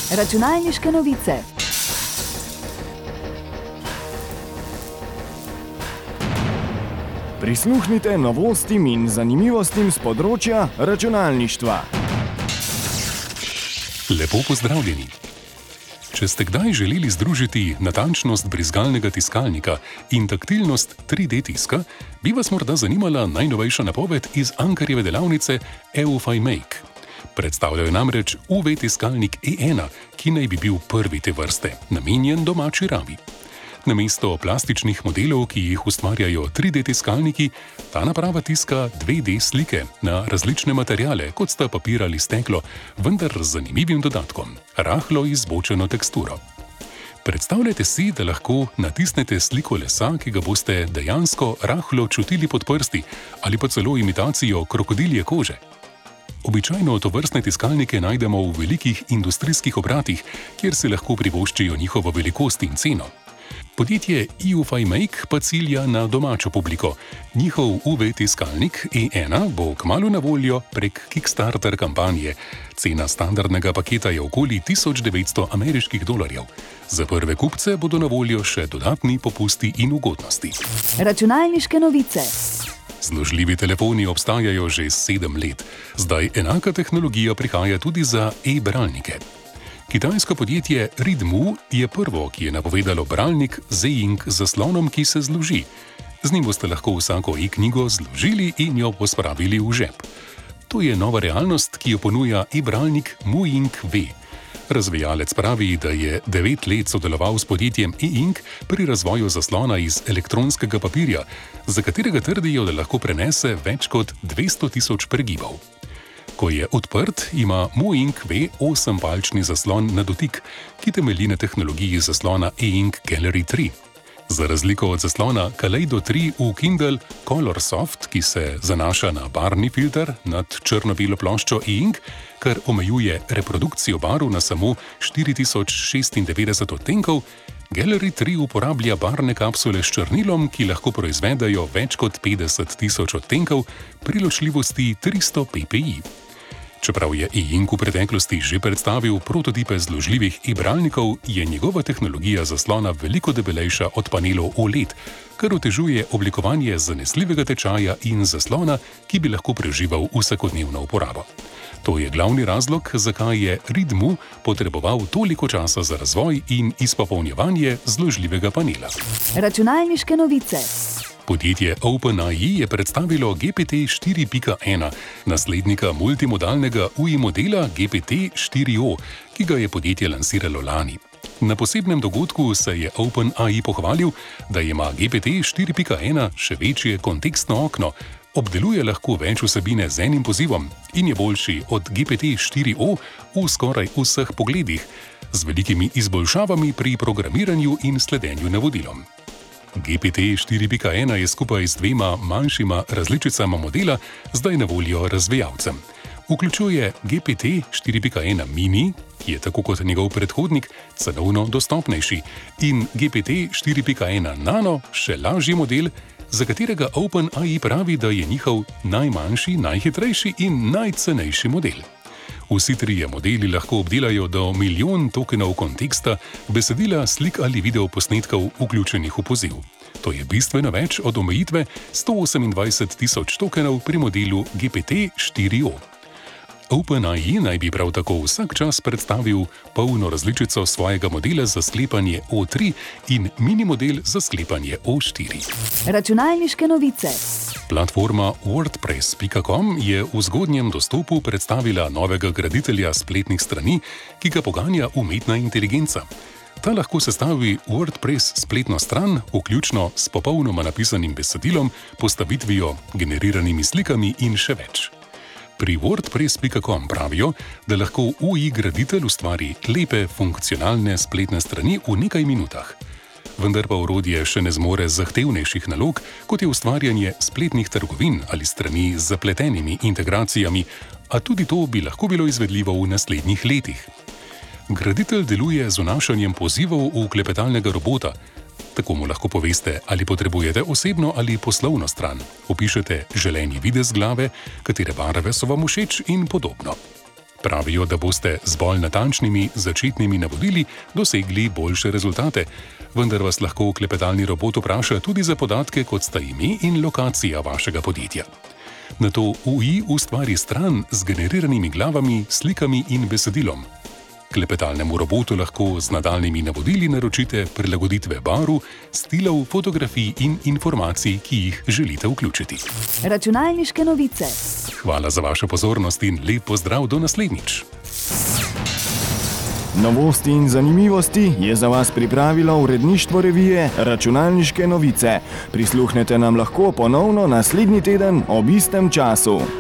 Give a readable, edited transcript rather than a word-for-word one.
Računalniške novice. Prisluhnite novostim in zanimivostim z področja računalništva. Lepo pozdravljeni. Če ste kdaj želeli združiti natančnost brizgalnega tiskalnika in taktilnost 3D tiska, bi vas morda zanimala najnovejša napoved iz Ankarjeve delavnice EUFI Make. Predstavljajo namreč UV tiskalnik E1, ki naj bi bil prvi te vrste, namenjen domači rabi. Namesto plastičnih modelov, ki jih ustvarjajo 3D tiskalniki, ta naprava tiska 2D slike na različne materiale, kot sta papir ali steklo, vendar z zanimivim dodatkom – rahlo izbočeno teksturo. Predstavljajte si, da lahko natisnete sliko lesa, ki ga boste dejansko rahlo čutili pod prsti, ali pa celo imitacijo krokodilje kože. Običajno tovrstne tiskalnike najdemo v velikih industrijskih obratih, kjer si lahko privoščijo njihovo velikost in ceno. Podjetje EUFI Make pa cilja na domačo publiko. Njihov UV tiskalnik E1 bo kmalu na voljo prek Kickstarter kampanje. Cena standardnega paketa je okoli $1900. Za prve kupce bodo na voljo še dodatni popusti in ugodnosti. Računalniške novice. Zložljivi telefoni obstajajo že 7 let. Zdaj enaka tehnologija prihaja tudi za e-bralnike. Kitajsko podjetje Ridmu je prvo, ki je napovedalo bralnik Z-Ink z zaslonom, ki se zloži. Z njim boste lahko vsako e-knjigo zložili in jo pospravili v žep. To je nova realnost, ki jo ponuja e-bralnik MUINK V. Razvijalec pravi, da je 9 let sodeloval s podjetjem E-Ink pri razvoju zaslona iz elektronskega papirja, za katerega trdijo, da lahko prenese več kot 200.000 pregibov. Ko je odprt, ima MUINK V 8-palčni zaslon na dotik, ki temelji na tehnologiji zaslona E-Ink Gallery 3. Za razliko od zaslona Kaleido 3 v Kindle Colorsoft, ki se zanaša na barvni filter nad črno-belo ploščo E-Ink, kar omejuje reprodukcijo barv na samo 4096 odtenkov, Gallery 3 uporablja barvne kapsule s črnilom, ki lahko proizvedajo več kot 50.000 odtenkov pri ločljivosti 300 ppi. Čeprav je E-Ink v preteklosti že predstavil prototipe zložljivih e-bralnikov, je njegova tehnologija zaslona veliko debelejša od panelov OLED, kar otežuje oblikovanje zanesljivega tečaja in zaslona, ki bi lahko preživel vsakodnevno uporabo. To je glavni razlog, zakaj je Ridmu potreboval toliko časa za razvoj in izpopolnjevanje zložljivega panela. Računalniške novice. Podjetje OpenAI je predstavilo GPT-4.1, naslednika multimodalnega UI modela GPT-4o, ki ga je podjetje lansiralo lani. Na posebnem dogodku se je OpenAI pohvalil, da ima GPT-4.1 še večje kontekstno okno, obdeluje lahko več vsebine z enim pozivom in je boljši od GPT-4o v skoraj vseh pogledih, z velikimi izboljšavami pri programiranju in sledenju navodilom. GPT-4.1 je skupaj z 2 manjšima različicama modela zdaj na voljo razvijalcem. Vključuje GPT-4.1 mini, ki je tako kot njegov predhodnik cenovno dostopnejši, in GPT-4.1 nano, še lažji model, za katerega OpenAI pravi, da je njihov najmanjši, najhitrejši in najcenejši model. Vsi 3 modeli lahko obdelajo do 1 milijon tokenov konteksta, besedila, slik ali videoposnetkov vključenih v poziv. To je bistveno več od omejitve 128.000 tokenov pri modelu GPT-4o. OpenAI naj bi prav tako vsak čas predstavil polno različico svojega modela za sklepanje O3 in mini model za sklepanje O4. Računalniške novice. Platforma WordPress.com je v zgodnjem dostopu predstavila novega graditelja spletnih strani, ki ga poganja umetna inteligenca. Ta lahko sestavi WordPress spletno stran, vključno s popolnoma napisanim besedilom, postavitvijo, generiranimi slikami in še več. Pri WordPress.com pravijo, da lahko UI graditelj ustvari lepe, funkcionalne spletne strani v nekaj minutah. Vendar pa orodje še ne zmore zahtevnejših nalog, kot je ustvarjanje spletnih trgovin ali strani z zapletenimi integracijami, a tudi to bi lahko bilo izvedljivo v naslednjih letih. Graditelj deluje z vnašanjem pozivov v klepetalnega robota. Tako mu lahko poveste, ali potrebujete osebno ali poslovno stran. Opišete želeni videz glave, katere barve so vam všeč in podobno. Pravijo, da boste z bolj natančnimi začetnimi navodili dosegli boljše rezultate, vendar vas lahko klepetalni robot vpraša tudi za podatke, kot sta ime in lokacija vašega podjetja. Nato UI ustvari stran z generiranimi glavami, slikami in besedilom. Klepetalnemu robotu lahko z nadaljnimi navodili naročite prilagoditve barv, stilov, fotografij in informacij, ki jih želite vključiti. Računalniške novice. Hvala za vašo pozornost in lep pozdrav do naslednjič. Novosti in zanimivosti je za vas pripravilo uredništvo revije Računalniške novice. Prisluhnete nam lahko ponovno naslednji teden ob istem času.